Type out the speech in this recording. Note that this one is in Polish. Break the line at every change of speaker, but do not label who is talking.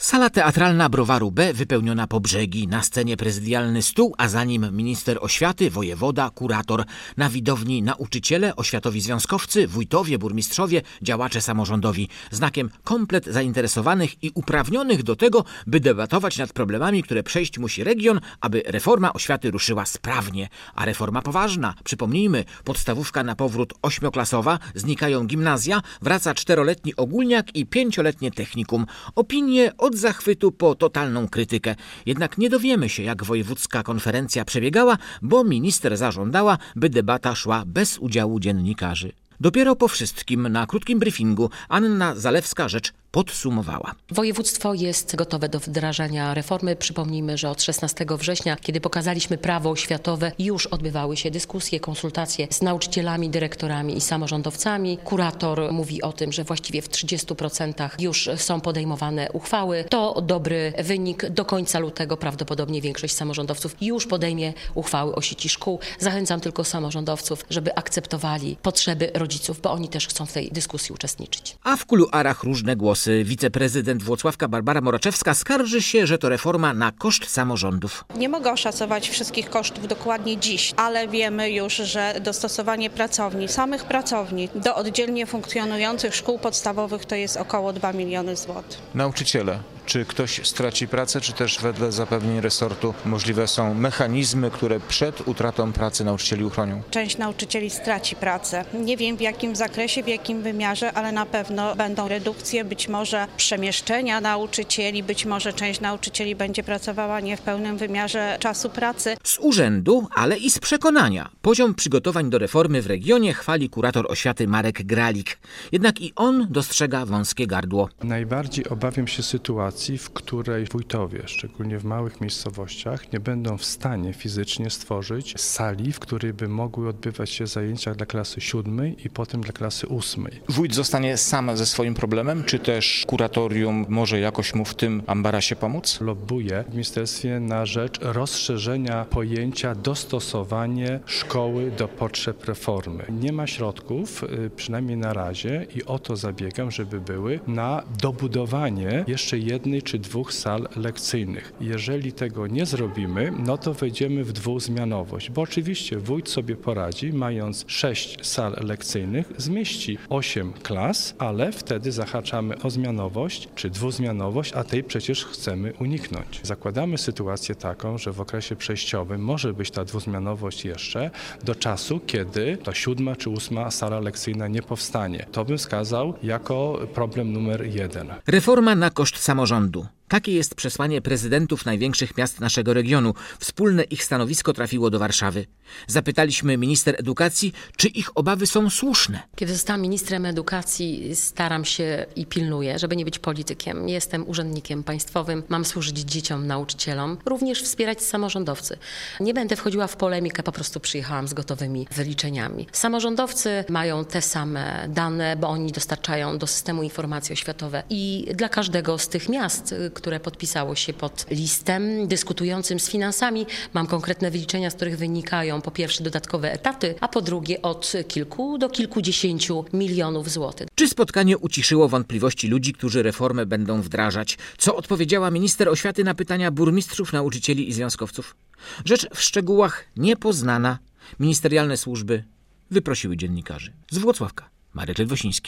Sala teatralna Browaru B wypełniona po brzegi, na scenie prezydialny stół, a za nim minister oświaty, wojewoda, kurator. Na widowni nauczyciele, oświatowi związkowcy, wójtowie, burmistrzowie, działacze samorządowi. Znakiem komplet zainteresowanych i uprawnionych do tego, by debatować nad problemami, które przejść musi region, aby reforma oświaty ruszyła sprawnie. A reforma poważna. Przypomnijmy, podstawówka na powrót 8-klasowa, znikają gimnazja, wraca 4-letni ogólniak i 5-letnie technikum. Opinie od zachwytu po totalną krytykę. Jednak nie dowiemy się, jak wojewódzka konferencja przebiegała, bo minister zażądała, by debata szła bez udziału dziennikarzy. Dopiero po wszystkim, na krótkim briefingu, Anna Zalewska-Rzecz podsumowała.
Województwo jest gotowe do wdrażania reformy. Przypomnijmy, że od 16 września, kiedy pokazaliśmy prawo oświatowe, już odbywały się dyskusje, konsultacje z nauczycielami, dyrektorami i samorządowcami. Kurator mówi o tym, że właściwie w 30% już są podejmowane uchwały. To dobry wynik. Do końca lutego prawdopodobnie większość samorządowców już podejmie uchwały o sieci szkół. Zachęcam tylko samorządowców, żeby akceptowali potrzeby rodziców, bo oni też chcą w tej dyskusji uczestniczyć.
A w kuluarach różne głosy. Wiceprezydent Włocławka Barbara Moraczewska skarży się, że to reforma na koszt samorządów.
Nie mogę oszacować wszystkich kosztów dokładnie dziś, ale wiemy już, że dostosowanie pracowni, samych pracowni do oddzielnie funkcjonujących szkół podstawowych to jest około 2 miliony złotych.
Nauczyciele. Czy ktoś straci pracę, czy też wedle zapewnień resortu możliwe są mechanizmy, które przed utratą pracy nauczycieli uchronią?
Część nauczycieli straci pracę. Nie wiem w jakim zakresie, w jakim wymiarze, ale na pewno będą redukcje, być może przemieszczenia nauczycieli, być może część nauczycieli będzie pracowała nie w pełnym wymiarze czasu pracy.
Z urzędu, ale i z przekonania. Poziom przygotowań do reformy w regionie chwali kurator oświaty Marek Gralik. Jednak i on dostrzega wąskie gardło.
Najbardziej obawiam się sytuacji, w której wójtowie, szczególnie w małych miejscowościach, nie będą w stanie fizycznie stworzyć sali, w której by mogły odbywać się zajęcia dla klasy 7 i potem dla klasy 8.
Wójt zostanie sam ze swoim problemem, czy też kuratorium może jakoś mu w tym ambarasie pomóc?
Lobbuję w ministerstwie na rzecz rozszerzenia pojęcia dostosowanie szkoły do potrzeb reformy. Nie ma środków, przynajmniej na razie, i o to zabiegam, żeby były na dobudowanie jeszcze jednej czy 2 sal lekcyjnych. Jeżeli tego nie zrobimy, no to wejdziemy w dwuzmianowość, bo oczywiście wójt sobie poradzi, mając 6 sal lekcyjnych, zmieści 8 klas, ale wtedy zahaczamy o zmianowość czy dwuzmianowość, a tej przecież chcemy uniknąć. Zakładamy sytuację taką, że w okresie przejściowym może być ta dwuzmianowość jeszcze do czasu, kiedy ta 7 czy 8 sala lekcyjna nie powstanie. To bym wskazał jako problem numer 1.
Reforma na koszt samorządu. Takie jest przesłanie prezydentów największych miast naszego regionu. Wspólne ich stanowisko trafiło do Warszawy. Zapytaliśmy minister edukacji, czy ich obawy są słuszne.
Kiedy zostałam ministrem edukacji, staram się i pilnuję, żeby nie być politykiem. Jestem urzędnikiem państwowym, mam służyć dzieciom, nauczycielom, również wspierać samorządowcy. Nie będę wchodziła w polemikę, po prostu przyjechałam z gotowymi wyliczeniami. Samorządowcy mają te same dane, bo oni dostarczają do systemu informacji oświatowe i dla każdego z tych miast, które podpisało się pod listem dyskutującym z finansami. Mam konkretne wyliczenia, z których wynikają po pierwsze dodatkowe etaty, a po drugie od kilku do kilkudziesięciu milionów złotych.
Czy spotkanie uciszyło wątpliwości ludzi, którzy reformę będą wdrażać? Co odpowiedziała minister oświaty na pytania burmistrzów, nauczycieli i związkowców? Rzecz w szczegółach niepoznana. Ministerialne służby wyprosiły dziennikarzy. Z Włocławka Marek Ledwosiński.